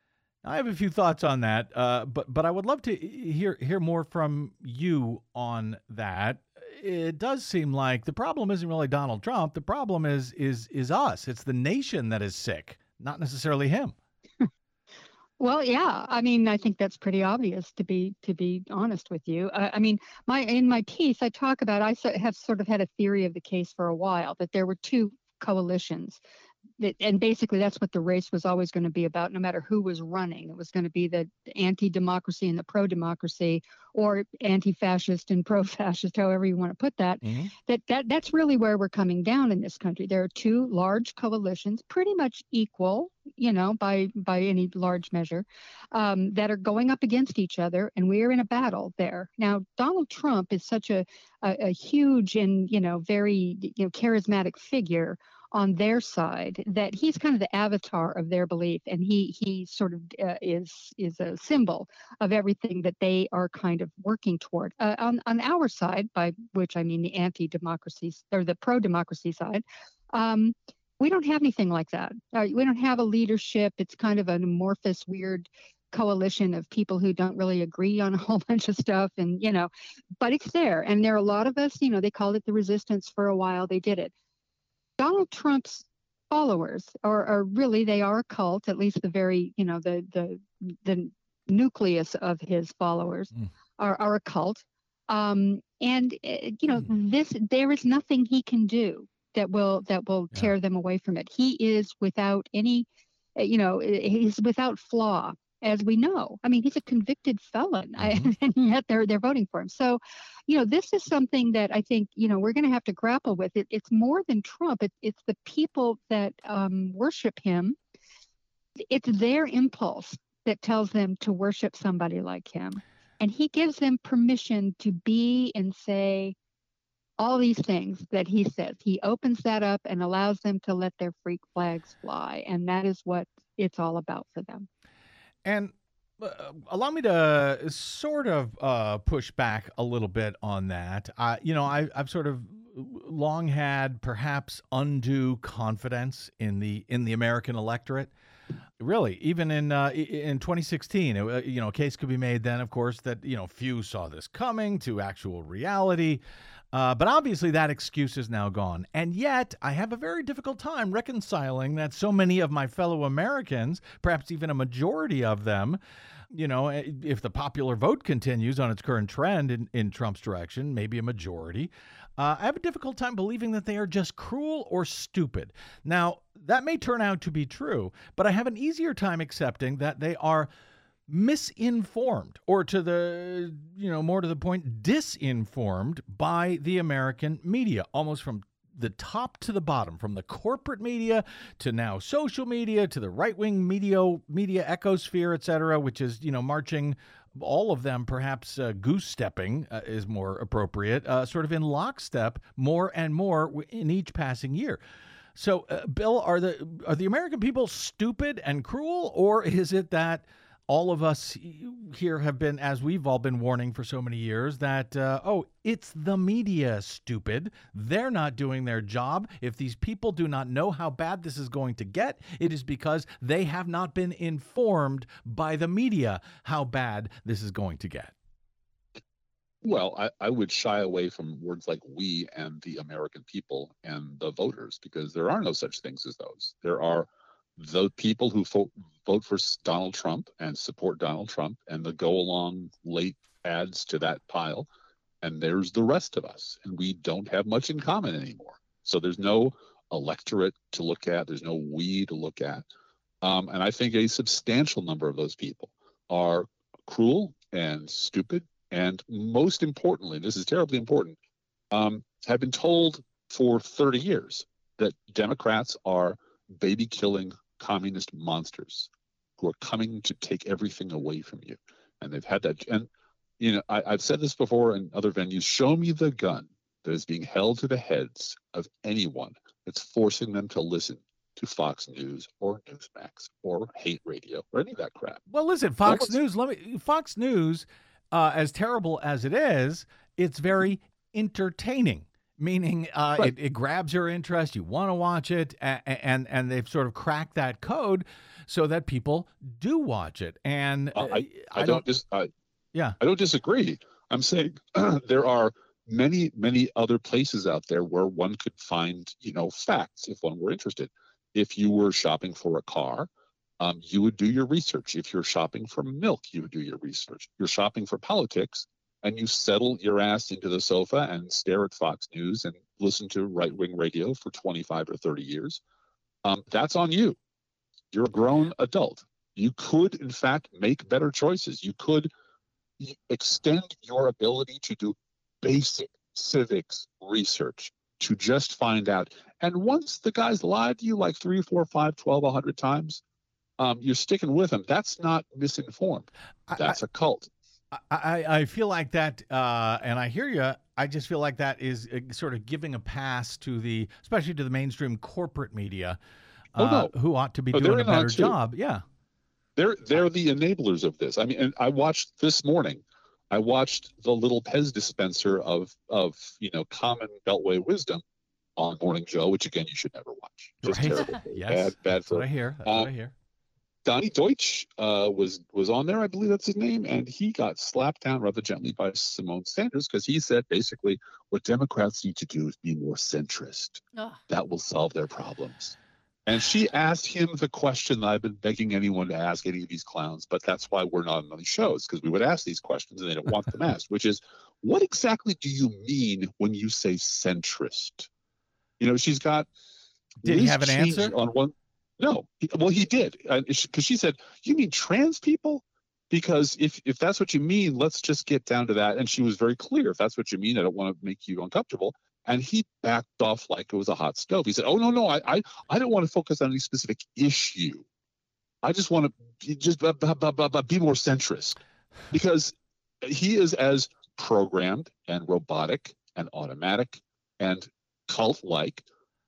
I have a few thoughts on that, uh, but but I would love to hear hear more from you on that. It does seem like the problem isn't really Donald Trump. The problem is is is us. It's the nation that is sick, not necessarily him. Well, yeah. I mean, I think that's pretty obvious, to be to be honest with you. Uh, I mean, my in my piece, I talk about I so- have sort of had a theory of the case for a while, that there were two coalitions. That, and basically, that's what the race was always going to be about, no matter who was running. It was going to be the anti-democracy and the pro-democracy, or anti-fascist and pro-fascist, however you want to put that. Mm-hmm. That that that's really where we're coming down in this country. There are two large coalitions, pretty much equal, you know, by by any large measure, um, that are going up against each other, and we are in a battle there. Now, Donald Trump is such a a, a huge and, you know, very, you know, charismatic figure on their side, that he's kind of the avatar of their belief, and he he sort of uh, is is a symbol of everything that they are kind of working toward. Uh, on on our side, by which I mean the anti-democracy or the pro-democracy side, um, we don't have anything like that. Uh, we don't have a leadership. It's kind of an amorphous, weird coalition of people who don't really agree on a whole bunch of stuff, and you know, but it's there, and there are a lot of us. You know, they called it the resistance for a while. They did it. Donald Trump's followers are, are really, they are a cult, at least the very, you know, the the the nucleus of his followers Mm. are, are a cult. Um, and, uh, you know, Mm. this, there is nothing he can do that will, that will Yeah. tear them away from it. He is without any, uh, you know, he's without flaw, as we know. I mean, he's a convicted felon, I, Mhm. and yet they're they're voting for him. So, you know, this is something that I think, you know, we're going to have to grapple with. It, it's more than Trump. It, it's the people that um, worship him. It's their impulse that tells them to worship somebody like him, and he gives them permission to be and say all these things that he says. He opens that up and allows them to let their freak flags fly, and that is what it's all about for them. And uh, allow me to sort of uh, push back a little bit on that. Uh, you know, I, I've sort of long had perhaps undue confidence in the in the American electorate. Really, even in uh, in twenty sixteen, it, you know, a case could be made then, of course, that, you know, few saw this coming to actual reality. Uh, but obviously that excuse is now gone. And yet I have a very difficult time reconciling that so many of my fellow Americans, perhaps even a majority of them, you know, if the popular vote continues on its current trend in, in Trump's direction, maybe a majority, uh, I have a difficult time believing that they are just cruel or stupid. Now, that may turn out to be true, but I have an easier time accepting that they are misinformed, or to the, you know, more to the point, disinformed by the American media, almost from the top to the bottom, from the corporate media to now social media to the right-wing media, media ecosphere, et cetera, which is, you know, marching, all of them perhaps uh, goose-stepping uh, is more appropriate, uh, sort of in lockstep more and more in each passing year. So, uh, Bill, are the are the American people stupid and cruel, or is it that all of us here have been, as we've all been warning for so many years, that, uh, oh, it's the media, stupid. They're not doing their job. If these people do not know how bad this is going to get, it is because they have not been informed by the media how bad this is going to get. Well, I, I would shy away from words like we and the American people and the voters, because there are no such things as those. There are the people who vote, vote for Donald Trump and support Donald Trump and the go along late adds to that pile. And there's the rest of us. And we don't have much in common anymore. So there's no electorate to look at. There's no we to look at. Um, and I think a substantial number of those people are cruel and stupid. And most importantly, this is terribly important, um, have been told for thirty years that Democrats are baby killing communist monsters who are coming to take everything away from you. And they've had that. And, you know, I, I've said this before in other venues, show me the gun that is being held to the heads of anyone that's forcing them to listen to Fox News or Newsmax or hate radio or any of that crap. Well, listen, Fox Almost- News, let me, Fox News, uh, as terrible as it is, it's very entertaining. Meaning uh, Right. it, it grabs your interest, you want to watch it, and, and and they've sort of cracked that code so that people do watch it. And Uh, I, I, I don't, don't, dis- I, yeah, I don't disagree. I'm saying there are many, many other places out there where one could find, you know, facts if one were interested. If you were shopping for a car, um, you would do your research. If you're shopping for milk, you would do your research. You're shopping for politics, and you settle your ass into the sofa and stare at Fox News and listen to right-wing radio for twenty-five or thirty years, um, that's on you. You're a grown adult. You could, in fact, make better choices. You could extend your ability to do basic civics research to just find out. And once the guy's lied to you like three, four, five, twelve, a hundred times, um, you're sticking with him. That's not misinformed. That's a cult. I, I feel like that, uh, and I hear you. I just feel like that is uh, sort of giving a pass to the, especially to the mainstream corporate media, uh, Oh, no. who ought to be Oh, doing they're a better not too. job. Yeah. They're they're the enablers of this. I mean, and I watched this morning. I watched the little Pez dispenser of of you know common Beltway wisdom on Morning Joe, which again you should never watch. Just Right. terrible. Yes. Bad, bad That's what for I hear. That's Um, what I hear. Donnie Deutsch uh, was was on there, I believe that's his name, and he got slapped down rather gently by Simone Sanders because he said basically what Democrats need to do is be more centrist. Ugh. That will solve their problems. And she asked him the question that I've been begging anyone to ask any of these clowns, but that's why we're not on these shows, because we would ask these questions and they don't want them asked, which is, what exactly do you mean when you say centrist? You know, she's got. Did he Liz have an Cheney answer? on one? No. He- Well, he did, because she said, "You mean trans people?" Because if if that's what you mean, let's just get down to that. And she was very clear. If that's what you mean, I don't want to make you uncomfortable. And he backed off like it was a hot stove. He said, "Oh no, no, I I, I don't want to focus on any specific issue. I just want to just b- b- b- b- be more centrist," because he is as programmed and robotic and automatic and cult-like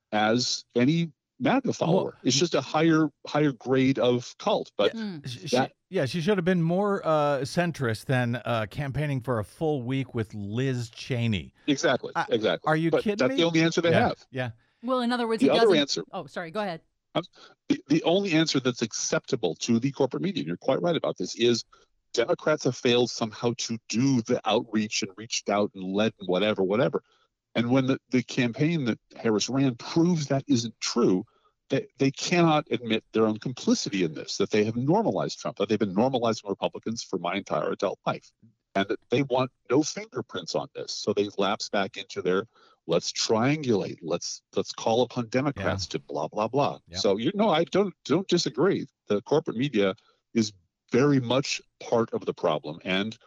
as any MAGA follower. Well, it's just a higher higher grade of cult. But Mm. Sh- She, that- yeah, she should have been more uh, centrist than uh, campaigning for a full week with Liz Cheney. exactly, I- exactly. are you but kidding that's me? the only answer they yeah, have. Yeah. Well, in other words, The he other doesn't. answer, Oh, sorry. Go ahead. the, the only answer that's acceptable to the corporate media, and you're quite right about this, is Democrats have failed somehow to do the outreach and reached out and led and whatever, whatever. And when the, the campaign that Harris ran proves that isn't true, they, they cannot admit their own complicity in this, that they have normalized Trump, that they've been normalizing Republicans for my entire adult life, and that they want no fingerprints on this. So they've lapsed back into their let's triangulate, let's let's call upon Democrats to blah blah blah. Yeah. So you know, I don't don't disagree. The corporate media is very much part of the problem, and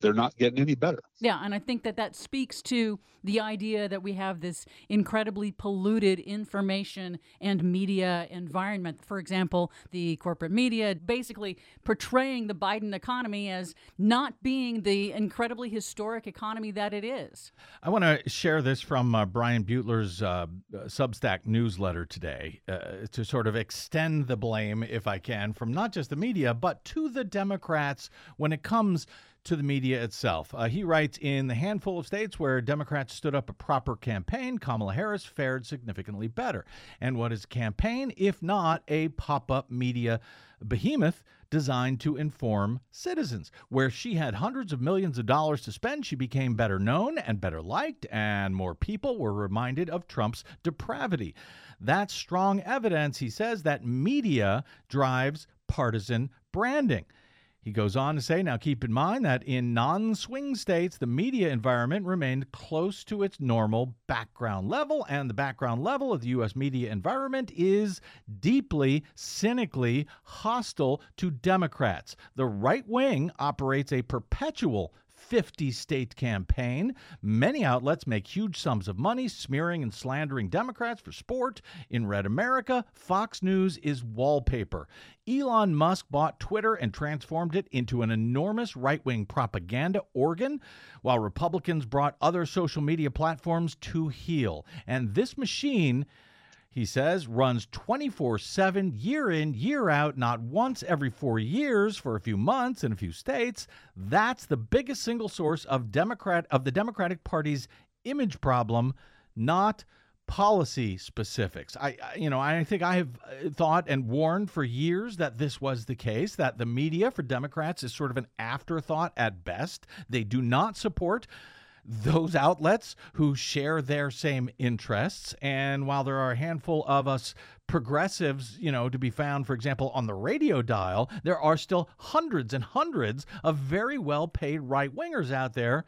they're not getting any better. Yeah, and I think that that speaks to the idea that we have this incredibly polluted information and media environment. For example, the corporate media basically portraying the Biden economy as not being the incredibly historic economy that it is. I want to share this from uh, Brian Butler's uh, Substack newsletter today uh, to sort of extend the blame, if I can, from not just the media, but to the Democrats when it comes to the media itself. Uh, he writes, in the handful of states where Democrats stood up a proper campaign, Kamala Harris fared significantly better. And what is a campaign, if not a pop-up media behemoth designed to inform citizens? Where she had hundreds of millions of dollars to spend, she became better known and better liked, and more people were reminded of Trump's depravity. That's strong evidence, he says, that media drives partisan branding. He goes on to say, now keep in mind that in non-swing states, the media environment remained close to its normal background level, and the background level of the U S media environment is deeply, cynically hostile to Democrats. The right wing operates a perpetual fifty-state campaign. Many outlets make huge sums of money smearing and slandering Democrats for sport. In Red America, Fox News is wallpaper. Elon Musk bought Twitter and transformed it into an enormous right-wing propaganda organ, while Republicans brought other social media platforms to heel. And this machine, he says, runs twenty-four seven, year in, year out, not once every four years for a few months in a few states. That's the biggest single source of Democrat of the Democratic Party's image problem, not policy specifics. I, I you know, I think I have thought and warned for years that this was the case, that the media for Democrats is sort of an afterthought at best. They do not support those outlets who share their same interests. And while there are a handful of us progressives, you know, to be found, for example, on the radio dial, there are still hundreds and hundreds of very well-paid right-wingers out there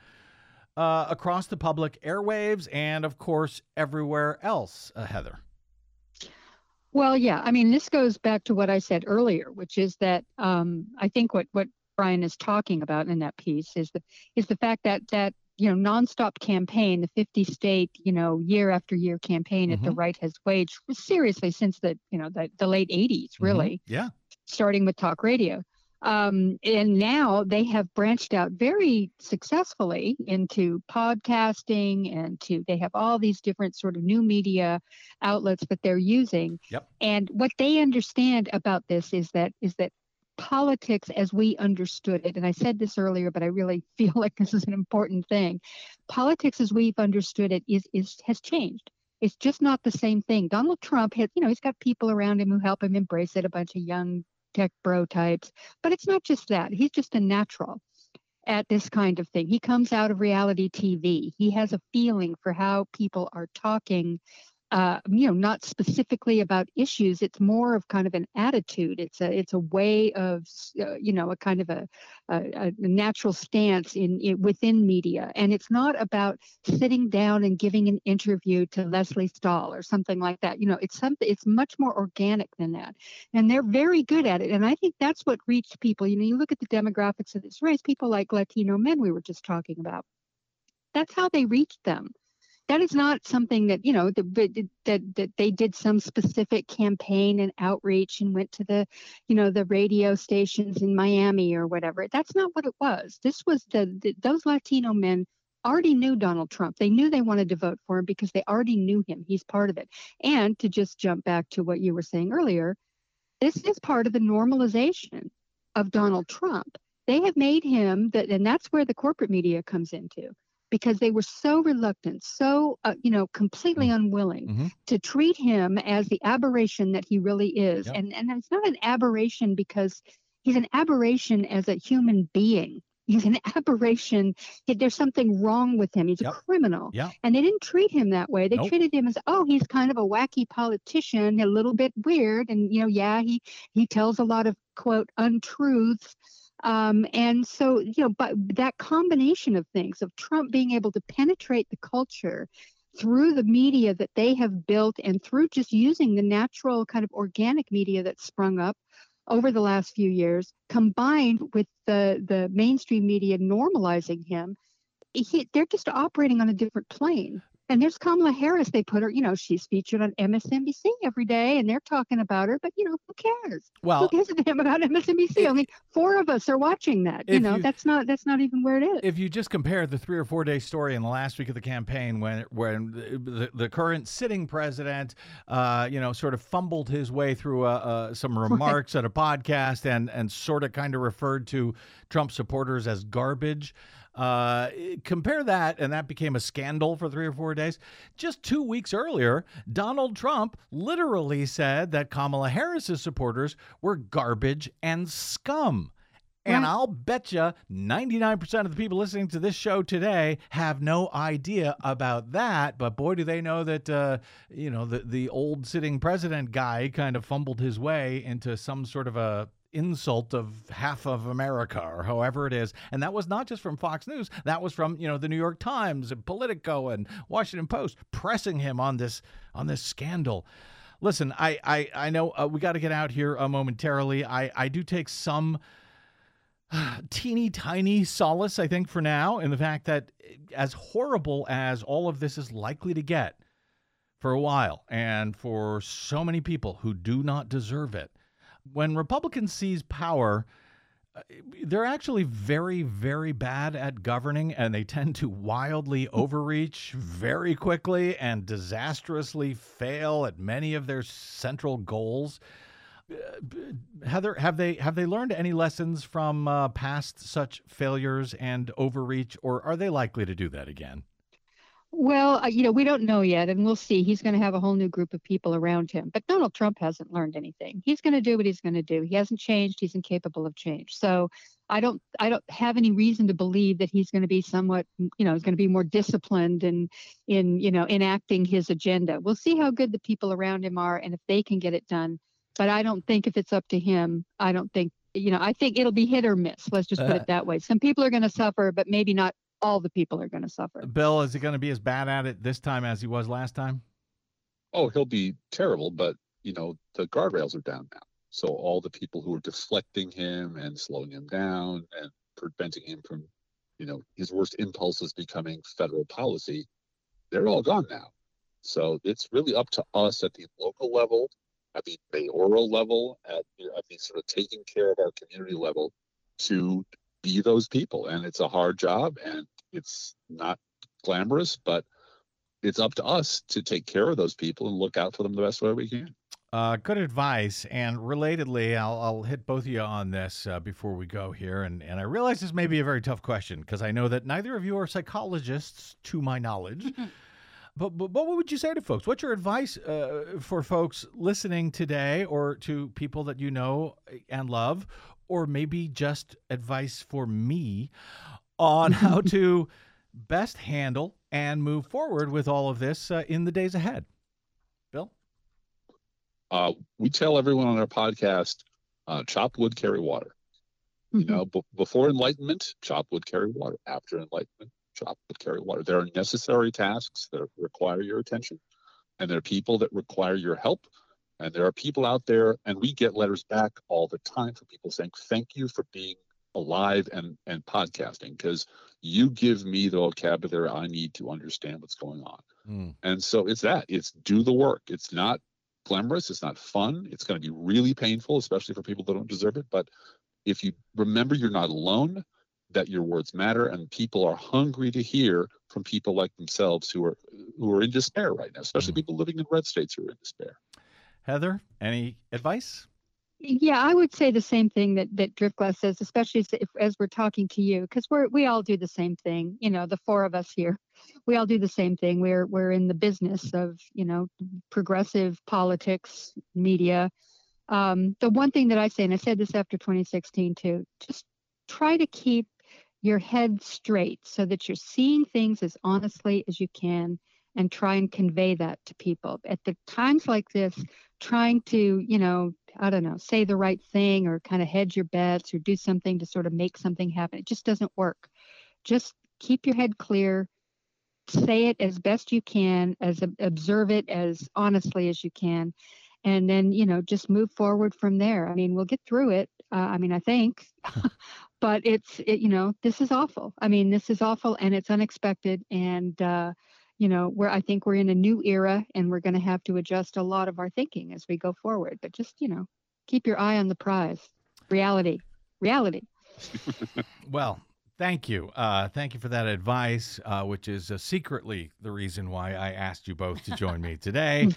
uh, across the public airwaves and, of course, everywhere else, uh, Heather. Well, yeah, I mean, this goes back to what I said earlier, which is that um, I think what, what Brian is talking about in that piece is the, is the fact that that you know, nonstop campaign, the fifty state, you know, year after year campaign mm-hmm. that the right has waged seriously since the, you know, the, the late eighties, really. Mm-hmm. Yeah. Starting with talk radio. Um, and now they have branched out very successfully into podcasting and to, they have all these different sort of new media outlets that they're using. Yep. And what they understand about this is that, is that politics as we understood it, and I said this earlier, but I really feel like this is an important thing. Politics as we've understood it is is has changed. It's just not the same thing. Donald Trump has, you know, he's got people around him who help him embrace it, a bunch of young tech bro types, but it's not just that. He's just a natural at this kind of thing. He comes out of reality T V. He has a feeling for how people are talking. Uh, you know, not specifically about issues. It's more of kind of an attitude. It's a it's a way of, uh, you know, a kind of a, a, a natural stance in, in within media. And it's not about sitting down and giving an interview to Leslie Stahl or something like that. You know, it's something. It's much more organic than that. And they're very good at it. And I think that's what reached people. You know, you look at the demographics of this race. People like Latino men we were just talking about. That's how they reached them. That is not something that, you know, that, that that they did some specific campaign and outreach and went to the, you know, the radio stations in Miami or whatever. That's not what it was. This was the, the those Latino men already knew Donald Trump. They knew they wanted to vote for him because they already knew him. He's part of it. And to just jump back to what you were saying earlier, this is part of the normalization of Donald Trump. They have made him that, and that's where the corporate media comes into. Because they were so reluctant, so, uh, you know, completely unwilling mm-hmm. to treat him as the aberration that he really is. Yep. And, and it's not an aberration because he's an aberration as a human being. He's an aberration. There's something wrong with him. He's yep. a criminal. Yep. And they didn't treat him that way. They nope. treated him as, oh, he's kind of a wacky politician, a little bit weird. And, you know, yeah, he, he tells a lot of, quote, untruths. Um, and so, you know, but that combination of things, of Trump being able to penetrate the culture through the media that they have built and through just using the natural kind of organic media that sprung up, over the last few years, combined with the, the mainstream media normalizing him, he, they're just operating on a different plane. And there's Kamala Harris. They put her, you know, she's featured on M S N B C every day, and they're talking about her. But, you know, who cares? Well, who gives a damn about M S N B C? It, Only four of us are watching that. You know, you, that's not that's not even where it is. If you just compare the three or four day story in the last week of the campaign, when when the, the current sitting president, uh, you know, sort of fumbled his way through uh, uh, some remarks at a podcast and and sort of kind of referred to Trump supporters as garbage. Uh, compare that, and that became a scandal for three or four days. Just two weeks earlier, Donald Trump literally said that Kamala Harris's supporters were garbage and scum. And right. I'll bet you ninety-nine percent of the people listening to this show today have no idea about that. But boy, do they know that, uh, you know, the, the old sitting president guy kind of fumbled his way into some sort of a insult of half of America or however it is. And that was not just from Fox News. That was from, you know, the New York Times and Politico and Washington Post pressing him on this on this scandal. Listen, I, I, I know uh, we got to get out here uh, momentarily. I, I do take some teeny tiny solace, I think, for now, in the fact that as horrible as all of this is likely to get for a while, and for so many people who do not deserve it, when Republicans seize power, they're actually very, very bad at governing, and they tend to wildly overreach very quickly and disastrously fail at many of their central goals. Heather, have they have they learned any lessons from uh, past such failures and overreach, or are they likely to do that again? Well, uh, you know, we don't know yet, and we'll see. He's going to have a whole new group of people around him. But Donald Trump hasn't learned anything. He's going to do what he's going to do. He hasn't changed. He's incapable of change. So I don't I don't have any reason to believe that he's going to be somewhat, you know, he's going to be more disciplined in, in, you know, enacting his agenda. We'll see how good the people around him are and if they can get it done. But I don't think if it's up to him, I don't think, you know, I think it'll be hit or miss. Let's just put uh, it that way. Some people are going to suffer, but maybe not all the people are going to suffer. Bill, is he going to be as bad at it this time as he was last time? Oh, he'll be terrible, but, you know, the guardrails are down now. So all the people who are deflecting him and slowing him down and preventing him from, you know, his worst impulses becoming federal policy, they're all gone now. So it's really up to us at the local level, at the mayoral level, at, you know, at the sort of taking care of our community level to be those people. And it's a hard job and it's not glamorous, but it's up to us to take care of those people and look out for them the best way we can. Uh, good advice. And relatedly, I'll, I'll hit both of you on this uh, before we go here. And, and I realize this may be a very tough question because I know that neither of you are psychologists, to my knowledge. But, but what would you say to folks? What's your advice uh, for folks listening today, or to people that you know and love, or maybe just advice for me on how to best handle and move forward with all of this uh, in the days ahead? Bill? Uh, we tell everyone on our podcast, uh, chop wood, carry water. Mm-hmm. You know, b- before enlightenment, chop wood, carry water. After enlightenment, chop wood, carry water. There are necessary tasks that require your attention, and there are people that require your help. And there are people out there, and we get letters back all the time from people saying, thank you for being alive and, and podcasting, because you give me the vocabulary I need to understand what's going on. Mm. And so it's that. It's do the work. It's not glamorous. It's not fun. It's going to be really painful, especially for people that don't deserve it. But if you remember you're not alone, that your words matter, and people are hungry to hear from people like themselves who are who are in despair right now, especially mm. people living in red states who are in despair. Heather, any advice? Yeah, I would say the same thing that that Driftglass says, especially as, if, as we're talking to you, because we're we all do the same thing. You know, the four of us here, we all do the same thing. We're we're in the business of, you know, progressive politics, media. Um, the one thing that I say, and I said this after twenty sixteen too, just try to keep your head straight so that you're seeing things as honestly as you can, and try and convey that to people at the times like this. Trying to, you know, I don't know, say the right thing or kind of hedge your bets or do something to sort of make something happen. It just doesn't work. Just keep your head clear, say it as best you can, as observe it as honestly as you can, and then, you know, just move forward from there. I mean, we'll get through it. Uh, I mean, I think, but it's, it, you know, this is awful. I mean, this is awful and it's unexpected. And, uh, you know, we're, I think we're in a new era and we're going to have to adjust a lot of our thinking as we go forward. But just, you know, keep your eye on the prize. Reality, reality. Well, thank you. Uh, thank you for that advice, uh, which is uh, secretly the reason why I asked you both to join me today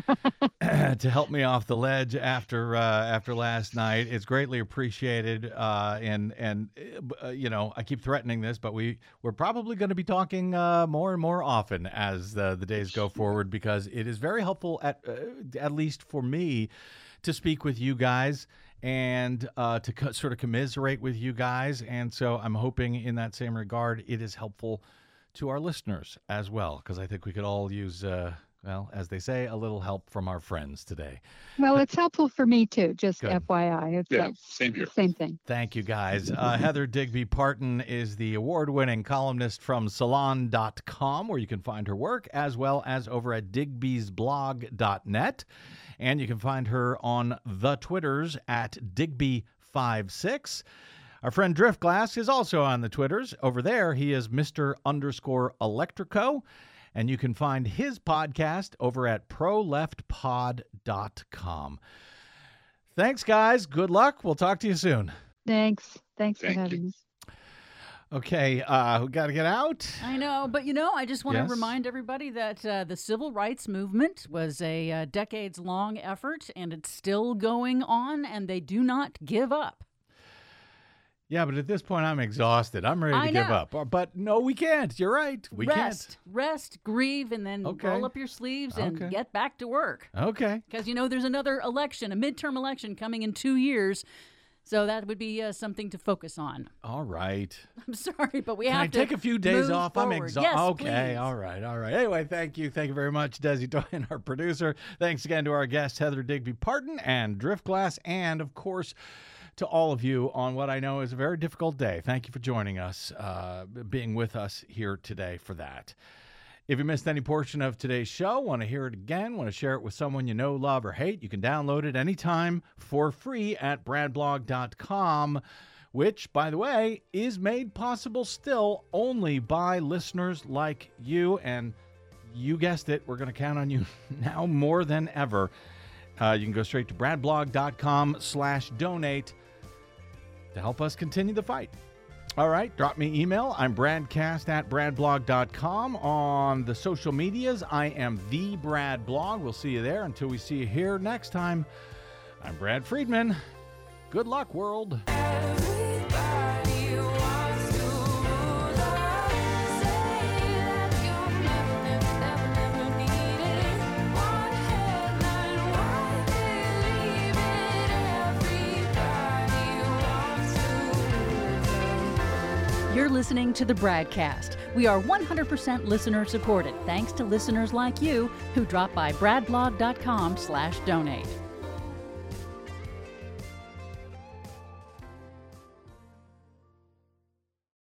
to help me off the ledge after uh, after last night. It's greatly appreciated. Uh, and, and uh, you know, I keep threatening this, but we, we're probably going to be talking uh, more and more often as the, the days go forward, because it is very helpful, at, uh, at least for me, to speak with you guys and uh, to co- sort of commiserate with you guys. And so I'm hoping in that same regard, it is helpful to our listeners as well, because I think we could all use, uh, well, as they say, a little help from our friends today. Well, it's helpful for me too, just Good. F Y I. It's Yeah, like, same here. same thing. Thank you, guys. Uh, Heather Digby Parton is the award-winning columnist from salon dot com, where you can find her work, as well as over at digby's blog dot net. And you can find her on the Twitters at Digby fifty-six. Our friend Driftglass is also on the Twitters. Over there, he is Mister underscore Electrico. And you can find his podcast over at pro left pod dot com. Thanks, guys. Good luck. We'll talk to you soon. Thanks. Thanks Thank for having you. us. Okay, uh, we got to get out. I know, but you know, I just want Yes? to remind everybody that uh, the civil rights movement was a uh, decades-long effort, and it's still going on, and they do not give up. Yeah, but at this point, I'm exhausted. I'm ready to I give know. up. Uh, But no, we can't. You're right. We rest, rest, grieve, and then Okay. roll up your sleeves and Okay. get back to work. can't. Okay. Because, you know, there's another election, a midterm election coming in two years. So that would be uh, something to focus on. All right. I'm sorry, but we Can have I to take a few days move off? I'm forward. exhausted. Yes, okay. please. All right. All right. Anyway, thank you. Thank you very much, Desi Doyen, our producer. Thanks again to our guests, Heather Digby Parton and Driftglass, and of course, to all of you on what I know is a very difficult day. Thank you for joining us, uh, being with us here today for that. If you missed any portion of today's show, want to hear it again, want to share it with someone you know, love, or hate, you can download it anytime for free at brad blog dot com, which, by the way, is made possible still only by listeners like you. And you guessed it, we're going to count on you now more than ever. Uh, you can go straight to brad blog dot com slash donate to help us continue the fight. All right, drop me email. I'm bradcast at brad blog dot com. On the social medias, I am the Brad Blog. We'll see you there. Until we see you here next time, I'm Brad Friedman. Good luck, world. Everybody wants to rule us. Say that you'll never, never, never, never need it. One headline, why believe it? Everybody wants to rule us. You're listening to the Bradcast. We are one hundred percent listener supported, thanks to listeners like you who drop by brad blog dot com slash donate.